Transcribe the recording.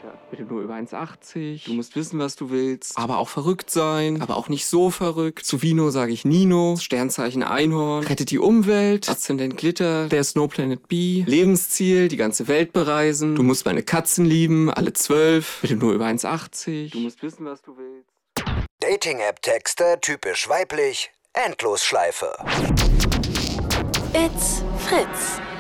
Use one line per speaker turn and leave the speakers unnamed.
Meter. Bitte nur über 1,80. Du musst wissen, was du willst. Aber auch verrückt sein. Aber auch nicht so verrückt. Zu Vino sage ich Nino. Sternzeichen Einhorn. Rettet die Umwelt. Aszendent Glitter. Der Snow Planet B. Lebensziel. Die ganze Welt bereisen. Du musst meine Katzen lieben. Alle 12. Bitte nur über 1,80. Du musst wissen, was du willst.
Dating-App-Texte typisch weiblich. Endlosschleife.
It's Fritz.